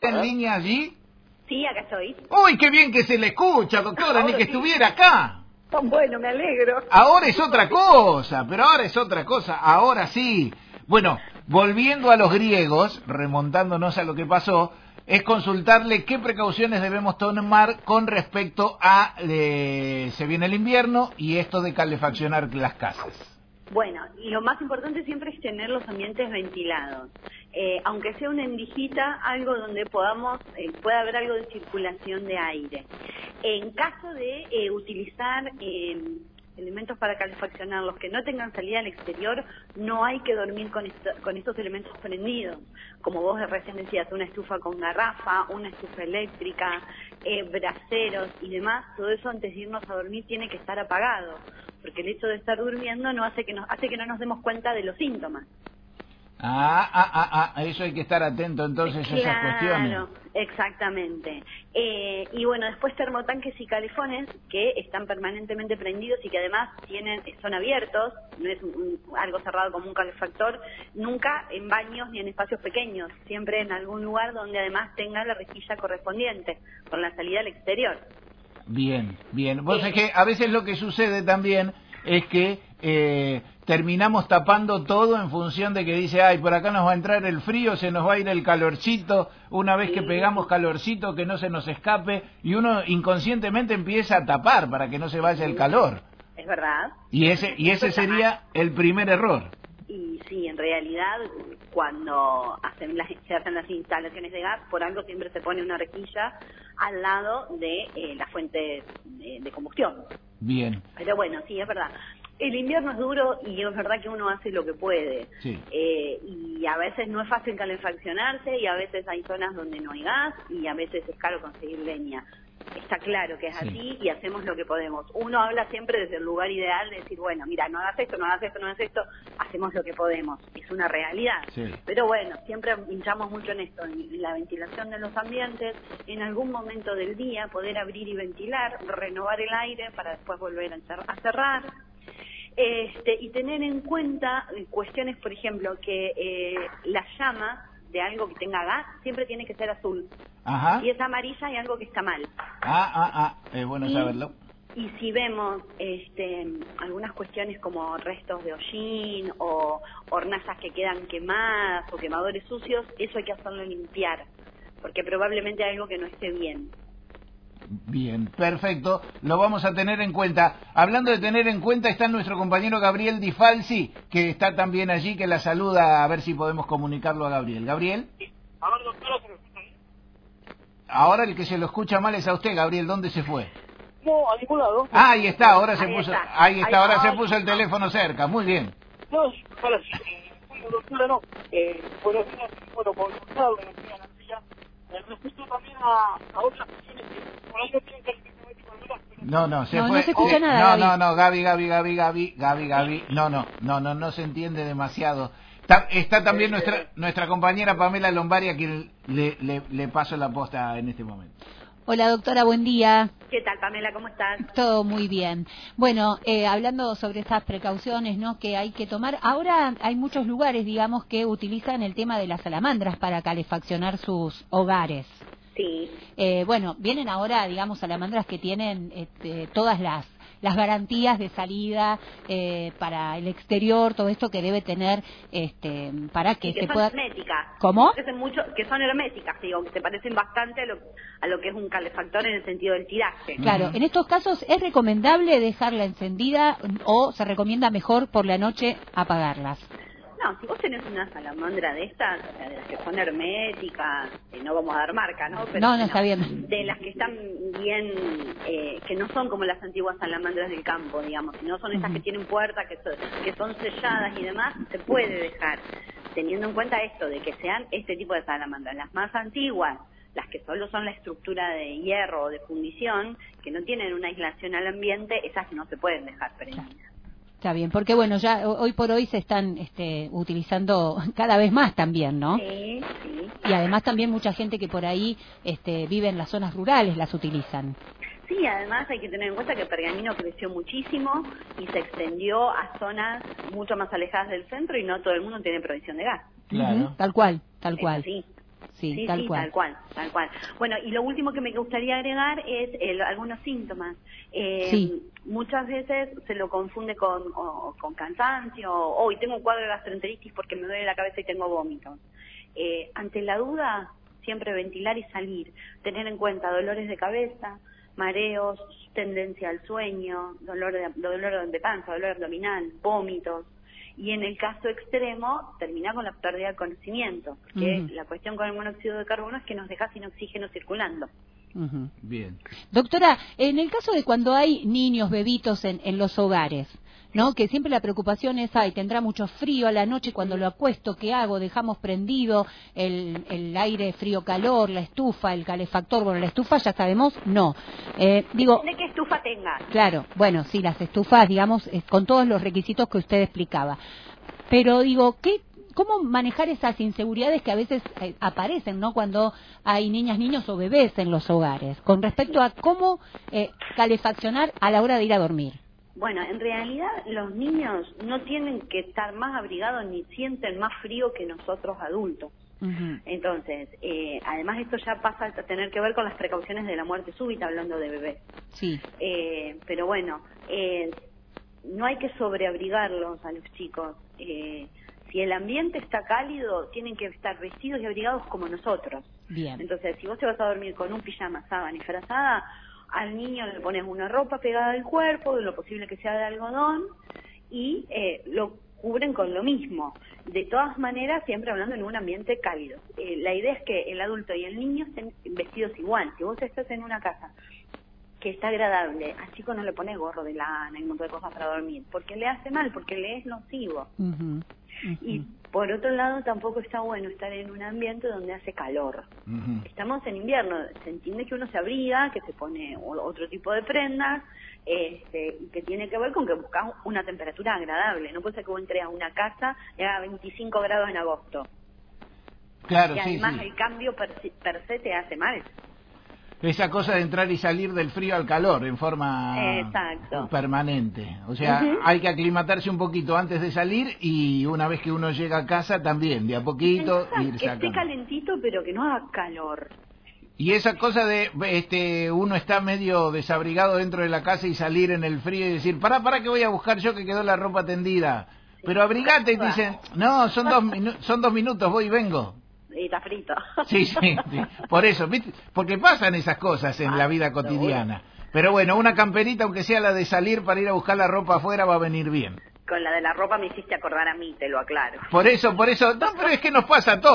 ¿En línea allí? Sí, acá estoy. ¡Uy, qué bien que se le escucha, doctora! Ni que estuviera acá. Bueno, me alegro. Ahora es otra cosa, pero ahora es otra cosa. Ahora sí. Bueno, volviendo a los griegos, remontándonos a lo que pasó, es consultarle qué precauciones debemos tomar con respecto a se viene el invierno y esto de calefaccionar las casas. Bueno, y lo más importante siempre es tener los ambientes ventilados. Aunque sea una endijita, algo donde pueda haber algo de circulación de aire. En caso de utilizar elementos para calefaccionar, los que no tengan salida al exterior, no hay que dormir con estos elementos prendidos. Como vos recién decías, una estufa con garrafa, una estufa eléctrica, braseros y demás, todo eso antes de irnos a dormir tiene que estar apagado, porque el hecho de estar durmiendo no hace que no nos demos cuenta de los síntomas. Eso hay que estar atento entonces a esas cuestiones. Claro, exactamente. Y bueno, después termotanques y calefones que están permanentemente prendidos y que además son abiertos, no es algo cerrado como un calefactor, nunca en baños ni en espacios pequeños, siempre en algún lugar donde además tenga la rejilla correspondiente, con la salida al exterior. Bien, bien. Vos sabés que a veces lo que sucede también es que terminamos tapando todo en función de que dice, ay, por acá nos va a entrar el frío, se nos va a ir el calorcito, una vez que pegamos calorcito que no se nos escape, y uno inconscientemente empieza a tapar para que no se vaya el calor. Es verdad. Y ese sería el primer error. Y sí, en realidad, cuando se hacen las instalaciones de gas, por algo siempre se pone una rejilla al lado de la fuente de combustión. Bien. Pero bueno, sí, es verdad. El invierno es duro y es verdad que uno hace lo que puede. Sí. Y a veces no es fácil calefaccionarse y a veces hay zonas donde no hay gas y a veces es caro conseguir leña. Está claro que es así y hacemos lo que podemos. Uno habla siempre desde el lugar ideal de decir, bueno, mira, no hagas esto, no hagas esto, no hagas esto, hacemos lo que podemos. Es una realidad. Sí. Pero bueno, siempre hinchamos mucho en esto, en la ventilación de los ambientes, en algún momento del día poder abrir y ventilar, renovar el aire para después volver a cerrar. Y tener en cuenta cuestiones, por ejemplo, que la llama de algo que tenga gas siempre tiene que ser azul. Ajá. Si es amarilla hay algo que está mal. Es bueno saberlo. Y si vemos algunas cuestiones como restos de hollín o hornallas que quedan quemadas o quemadores sucios, eso hay que hacerlo limpiar, porque probablemente hay algo que no esté bien. Bien, perfecto, lo vamos a tener en cuenta. Hablando de tener en cuenta, está nuestro compañero Gabriel Di Falsi, que está también allí, que la saluda, a ver si podemos comunicarlo a Gabriel. ¿Gabriel? A ver, doctora, ¿se me escucha bien? Ahora el que se lo escucha mal es a usted, Gabriel. ¿Dónde se fue? No, a ningún lado. Ahí está, ahora se puso el teléfono cerca, muy bien. No, para sí, bueno, doctora, no. Buenos días, bueno, consultado, respecto también a otras cuestiones que por ahí no tienen calificación algunas, pero... No se escucha nada, Gaby, no se entiende demasiado. Está también nuestra compañera Pamela Lombardi, a quien le paso la posta en este momento. Hola doctora, buen día. ¿Qué tal, Pamela? ¿Cómo estás? Todo muy bien. Bueno, hablando sobre estas precauciones, ¿no?, que hay que tomar, ahora hay muchos lugares, digamos, que utilizan el tema de las salamandras para calefaccionar sus hogares. Sí. Bueno, vienen ahora, digamos, salamandras que tienen todas las garantías de salida para el exterior, todo esto que debe tener para que se pueda... herméticas. ¿Cómo? Que son herméticas, digo, que se parecen bastante a lo que es un calefactor en el sentido del tiraje. Claro, en estos casos es recomendable dejarla encendida o se recomienda mejor por la noche apagarlas. No, si vos tenés una salamandra de estas, de las que son herméticas, no vamos a dar marca, ¿no? Pero no, está bien. De las que están bien, que no son como las antiguas salamandras del campo, digamos, sino son esas que tienen puertas, que son selladas y demás, se puede dejar, teniendo en cuenta esto, de que sean este tipo de salamandras. Las más antiguas, las que solo son la estructura de hierro o de fundición, que no tienen una aislación al ambiente, esas no se pueden dejar prendidas. Está bien, porque bueno, ya hoy por hoy se están utilizando cada vez más también, ¿no? Sí, sí. Y además también mucha gente que por ahí vive en las zonas rurales las utilizan. Sí, además hay que tener en cuenta que Pergamino creció muchísimo y se extendió a zonas mucho más alejadas del centro y no todo el mundo tiene provisión de gas. Claro. Tal cual. Sí. Sí, tal cual. Tal cual. Bueno, y lo último que me gustaría agregar es algunos síntomas. Muchas veces se lo confunde con cansancio, hoy tengo un cuadro de gastroenteritis porque me duele la cabeza y tengo vómitos. Ante la duda, siempre ventilar y salir. Tener en cuenta dolores de cabeza, mareos, tendencia al sueño, dolor de panza, dolor abdominal, vómitos. Y en el caso extremo, terminar con la pérdida de conocimiento, porque la cuestión con el monóxido de carbono es que nos deja sin oxígeno circulando. Bien. Doctora, en el caso de cuando hay niños, bebitos en los hogares, ¿no? Que siempre la preocupación es, tendrá mucho frío a la noche cuando lo acuesto, ¿qué hago? Dejamos prendido el aire frío-calor, la estufa, el calefactor. Bueno, la estufa ya sabemos, no. Depende qué estufa tenga. Claro, bueno, sí, las estufas, digamos, con todos los requisitos que usted explicaba. Pero digo, ¿cómo manejar esas inseguridades que a veces aparecen, ¿no? Cuando hay niñas, niños o bebés en los hogares, con respecto a cómo calefaccionar a la hora de ir a dormir? Bueno, en realidad los niños no tienen que estar más abrigados ni sienten más frío que nosotros adultos. Entonces, además esto ya pasa a tener que ver con las precauciones de la muerte súbita, hablando de bebés. Sí. Pero bueno, no hay que sobreabrigarlos a los chicos. Si el ambiente está cálido, tienen que estar vestidos y abrigados como nosotros. Bien. Entonces, si vos te vas a dormir con un pijama, sábana y frazada, al niño le pones una ropa pegada al cuerpo, de lo posible que sea de algodón, y lo cubren con lo mismo. De todas maneras, siempre hablando en un ambiente cálido. La idea es que el adulto y el niño estén vestidos igual. Si vos estás en una casa que está agradable, al chico no le pones gorro de lana y un montón de cosas para dormir, porque le hace mal, porque le es nocivo. Y por otro lado, tampoco está bueno estar en un ambiente donde hace calor. Estamos en invierno, se entiende que uno se abriga, que se pone otro tipo de prendas, que tiene que ver con que buscas una temperatura agradable. No puede ser que vos entres a una casa y haga 25 grados en agosto. Claro, y además el cambio per se te hace mal. Esa cosa de entrar y salir del frío al calor en forma permanente. O sea, hay que aclimatarse un poquito antes de salir y una vez que uno llega a casa también, de a poquito, ir sacando. Que esté calentito pero que no haga calor. Y esa cosa de uno está medio desabrigado dentro de la casa y salir en el frío y decir, pará que voy a buscar yo que quedó la ropa tendida. Pero abrigate y te dicen, no, son 2 minutos, voy y vengo. Y está frito. Sí, por eso, ¿viste? Porque pasan esas cosas en la vida cotidiana. Pero bueno, una camperita, aunque sea la de salir para ir a buscar la ropa afuera, va a venir bien. Con la de la ropa me hiciste acordar a mí, te lo aclaro. Por eso, no, pero es que nos pasa a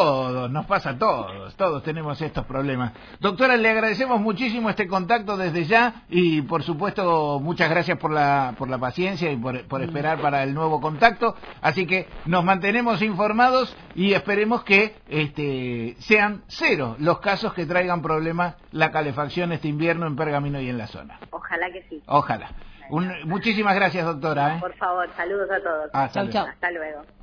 todos, todos tenemos estos problemas. Doctora, le agradecemos muchísimo este contacto desde ya y por supuesto muchas gracias por la paciencia y por esperar para el nuevo contacto. Así que nos mantenemos informados y esperemos que sean 0 los casos que traigan problemas la calefacción este invierno en Pergamino y en la zona. Ojalá que sí. Ojalá. Muchísimas gracias, doctora. Por favor, saludos a todos. Hasta luego. Hasta luego.